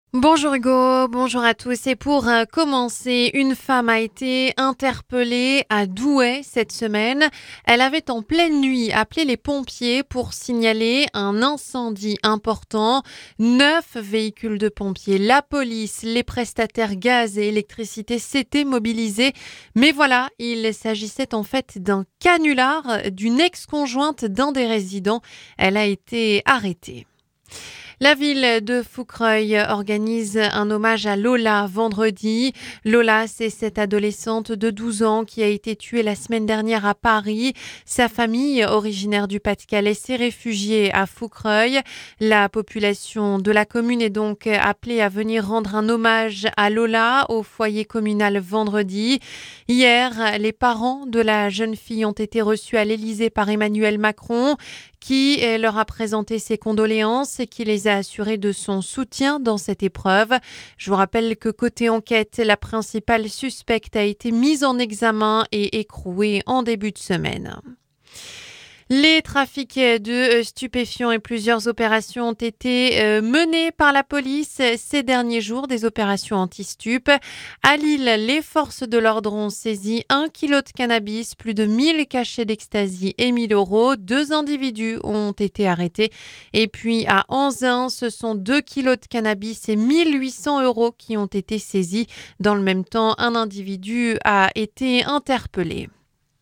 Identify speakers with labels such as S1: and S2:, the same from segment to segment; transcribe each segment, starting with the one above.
S1: Bonjour Hugo, bonjour à tous. Et pour commencer, une femme a été interpellée à Douai cette semaine. Elle avait en pleine nuit appelé les pompiers pour signaler un incendie important. 9 véhicules de pompiers, la police, les prestataires gaz et électricité s'étaient mobilisés. Mais voilà, il s'agissait en fait d'un canular d'une ex-conjointe d'un des résidents. Elle a été arrêtée. La ville de Foucreuil organise un hommage à Lola vendredi. Lola, c'est cette adolescente de 12 ans qui a été tuée la semaine dernière à Paris. Sa famille, originaire du Pas-de-Calais, s'est réfugiée à Foucreuil. La population de la commune est donc appelée à venir rendre un hommage à Lola au foyer communal vendredi. Hier, les parents de la jeune fille ont été reçus à l'Élysée par Emmanuel Macron, qui leur a présenté ses condoléances et qui les a assurés de son soutien dans cette épreuve. Je vous rappelle que côté enquête, la principale suspecte a été mise en examen et écrouée en début de semaine. Les trafics de stupéfiants et plusieurs opérations ont été menées par la police ces derniers jours, des opérations anti-stup. À Lille, les forces de l'ordre ont saisi 1 kilo de cannabis, plus de 1000 cachets d'ecstasy et 1000 euros. 2 individus ont été arrêtés. Et puis à Anzin, ce sont 2 kilos de cannabis et 1800 euros qui ont été saisis. Dans le même temps, un individu a été interpellé.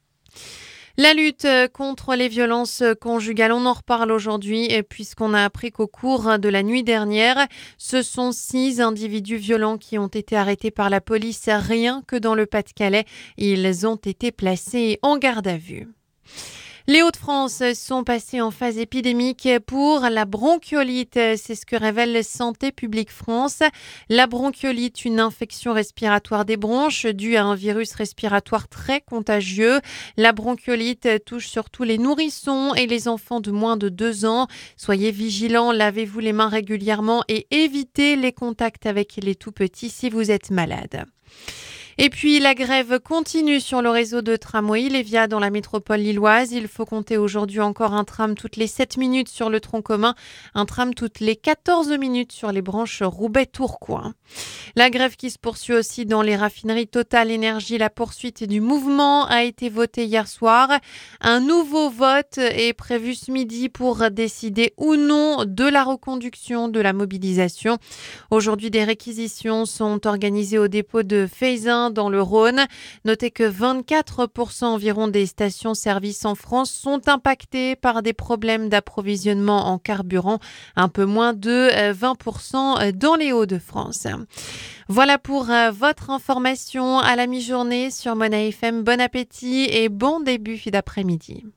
S1: La lutte contre les violences conjugales, on en reparle aujourd'hui puisqu'on a appris qu'au cours de la nuit dernière, ce sont 6 individus violents qui ont été arrêtés par la police rien que dans le Pas-de-Calais. Ils ont été placés en garde à vue. Les Hauts-de-France sont passés en phase épidémique pour la bronchiolite. C'est ce que révèle Santé publique France. La bronchiolite, une infection respiratoire des bronches due à un virus respiratoire très contagieux. La bronchiolite touche surtout les nourrissons et les enfants de moins de 2 ans. Soyez vigilants, lavez-vous les mains régulièrement et évitez les contacts avec les tout-petits si vous êtes malade. Et puis la grève continue sur le réseau de tramway Ilévia dans la métropole lilloise. Il faut compter aujourd'hui encore un tram toutes les 7 minutes sur le tronc commun, un tram toutes les 14 minutes sur les branches Roubaix-Tourcoing. La grève qui se poursuit aussi dans les raffineries Total Énergie. La poursuite du mouvement a été votée hier soir. Un nouveau vote est prévu ce midi pour décider ou non de la reconduction de la mobilisation. Aujourd'hui, des réquisitions sont organisées au dépôt de Feyzin dans le Rhône. Notez que 24% environ des stations-service en France sont impactées par des problèmes d'approvisionnement en carburant, un peu moins de 20% dans les Hauts-de-France. Voilà pour votre information à la mi-journée sur Mona FM. Bon appétit et bon début d'après-midi.